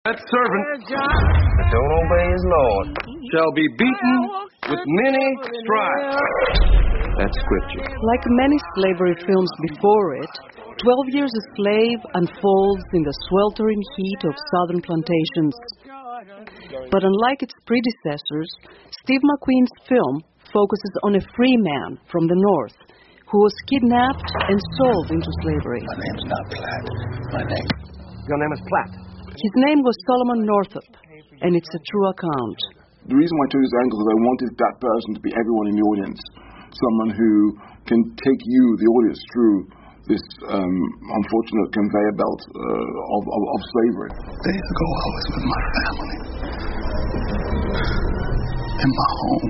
That servant that don't obey his lord shall be beaten with many stripes. That's scripture. Like many slavery films before it, 12 Years a Slave unfolds in the sweltering heat of southern plantations. But unlike its predecessors, Steve McQueen's film focuses on a free man from the north who was kidnapped and sold into slavery. My name's not Platt. Your name is Platt. His name was Solomon Northup, and it's a true account. The reason why I took this angle is I wanted that person to be everyone in the audience, someone who can take you, the audience, through this unfortunate conveyor belt of slavery. Days ago, I was with my family in my home.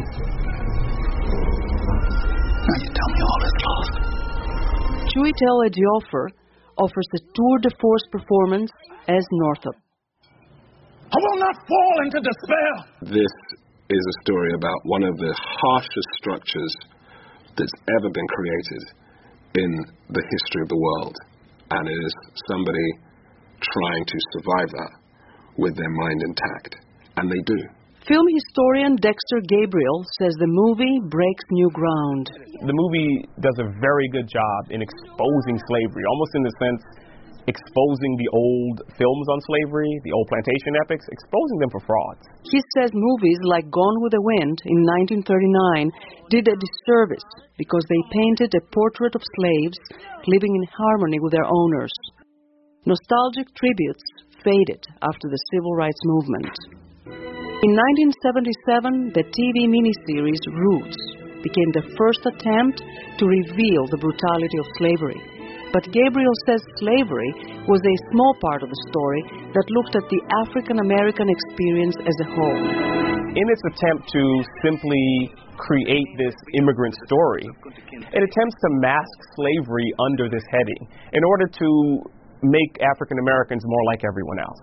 Now you tell me all is lost. Chiwetel Ejiofor offers a tour de force performance as Northup. I will not fall into despair. This is a story about one of the harshest structures that's ever been created in the history of the world, and it is somebody trying to survive that with their mind intact, and they do. Film historian Dexter Gabriel says the movie breaks new ground. The movie does a very good job in exposing slavery, almost in the sense exposing the old films on slavery, the old plantation epics, exposing them for frauds. He says movies like Gone with the Wind in 1939 did a disservice because they painted a portrait of slaves living in harmony with their owners. Nostalgic tributes faded after the civil rights movement. In 1977, the TV miniseries Roots became the first attempt to reveal the brutality of slavery. But Gabriel says slavery was a small part of the story that looked at the African-American experience as a whole. In its attempt to simply create this immigrant story, it attempts to mask slavery under this heading in order to make African-Americans more like everyone else.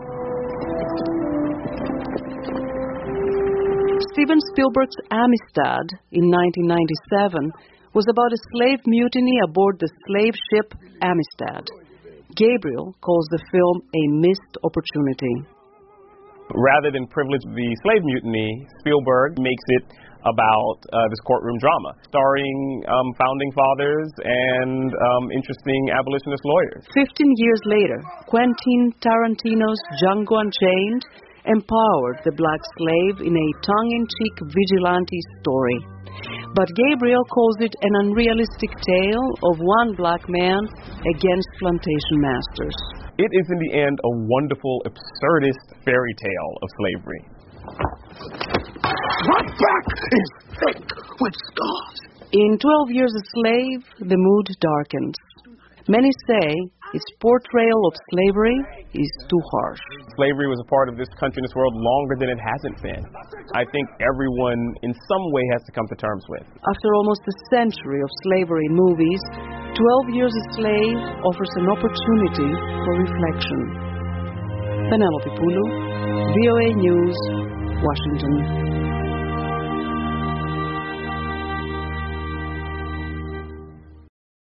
Steven Spielberg's Amistad in 1997 was about a slave mutiny aboard the slave ship Amistad. Gabriel calls the film a missed opportunity. Rather than privilege the slave mutiny, Spielberg makes it about this courtroom drama, starring founding fathers and interesting abolitionist lawyers. 15 years later, Quentin Tarantino's Django Unchained empowered the black slave in a tongue-in-cheek vigilante story. But Gabriel calls it an unrealistic tale of one black man against plantation masters. It is in the end a wonderful, absurdist fairy tale of slavery. My back is thick with scars. In 12 Years a Slave, the mood darkens. Many say its portrayal of slavery is too harsh. Slavery was a part of this country and this world longer than it hasn't been. I think everyone in some way has to come to terms with. After almost a century of slavery in movies, 12 Years a Slave offers an opportunity for reflection. Penelope Pulu, VOA News, Washington.